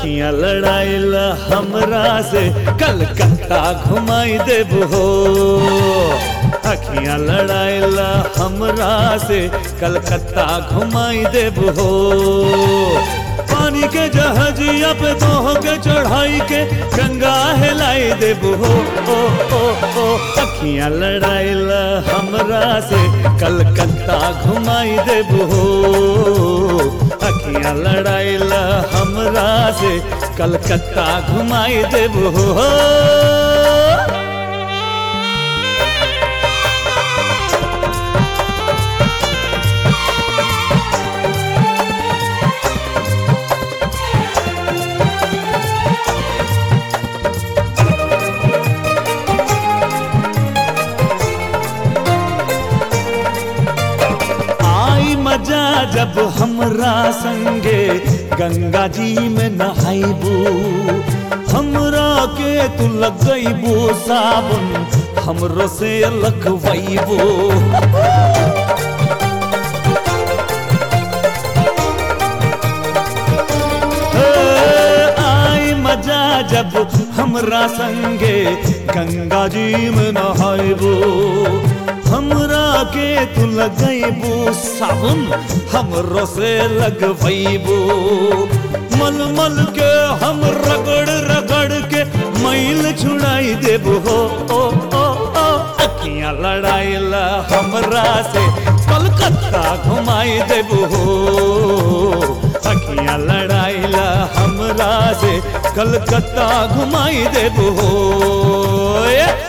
अखियां लड़ाइला हमरा से कलकत्ता घुमाई देबो हो। अखियां लड़ाइला हमरा से कलकत्ता घुमाई देबो हो। पानी के जहाजिया पे दोह के चढ़ाई के गंगा हिलाई देबो हो। ओ अखियां लड़ाइला हमरा से कलकत्ता घुमाई देबो हो। अखियां लड़ाइला हमरा से कलकत्ता घुमाई देबो हो। मजा जब हमरा संगे गंगा जी में नहाइबू, हमरा के तू लगइबू साबुन हमरो से लगवइबू। आई मजा जब हमरा संगे गंगा जी में नहाइबू, हमरा के तू लगइबू साबुन हमरो से लगवइबू। मल मल के हम रगड़ रगड़ के मैल छुड़ाई देबो हो। ओ अखियां लड़ाइला हमरा से कलकत्ता घुमाई देबो हो। अखियां लड़ाइला हमरा से कलकत्ता घुमाई देबो हो।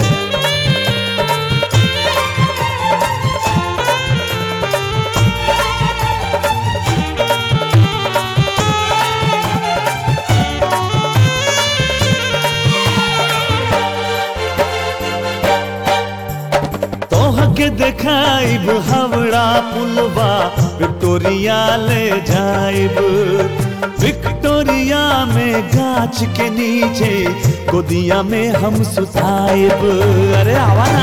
के देखाइब हावड़ा पुलवा विक्टोरिया ले जाइब। विक्टोरिया में गाछ के नीचे गोदिया में हम सुताइब। अरे आवा ना।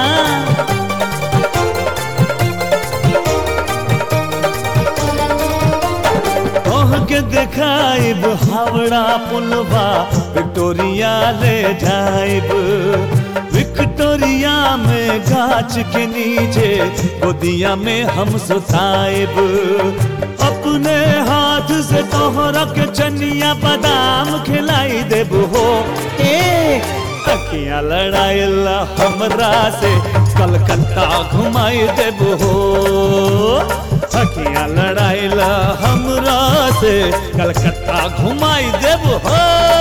के देखाइब हावड़ा पुलवा विक्टोरिया ले जाइब। विक्टोरिया में गाछ के नीचे गोदिया में हम सुताइब। अपने हाथ से तोहरा के चनिया बादाम खिलाई देबो हो। अखियां लड़ाइला हमरा से कलकत्ता घुमाई देबो हो। अखियां लड़ाइला हमरा से कलकत्ता घुमाई देबो हो।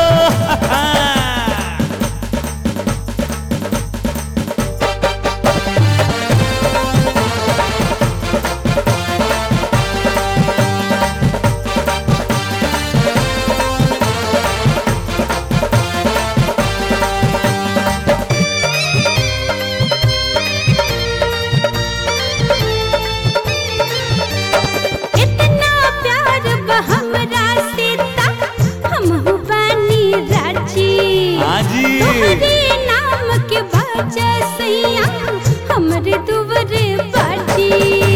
हमरे दुवरे बाटी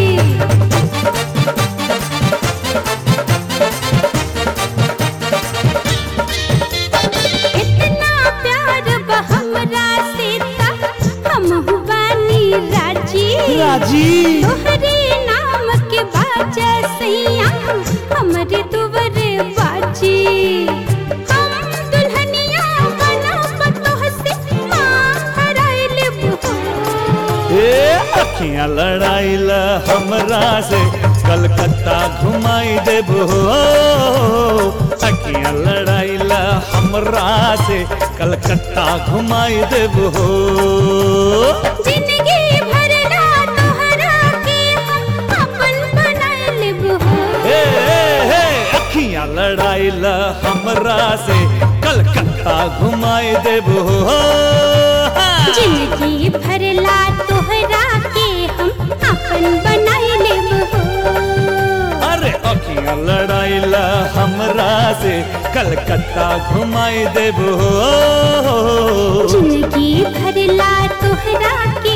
इतना प्यार हमरा से हम बानी राजी। तोहरे नाम के बाजा सैया हमरे दुवरे बाजी। अखियां लड़ाइला हमरा से कलकत्ता घुमाई देबो हो। अखियां लड़ाइला हमरा से कलकत्ता घुमाई देबो हो। जिंदगी भर ना तोहरा के हम अपन बनाए लेबो हो। अखियां लड़ाइला हमरा से कलकत्ता घुमाई देबो हो। जिंदगी भर ला तोहरा के हम अपन बनाए लेबो हो। अरे अखियां लड़ाइला हमरा से कलकत्ता घुमाई देबो हो। जिंदगी भर ला तोहरा के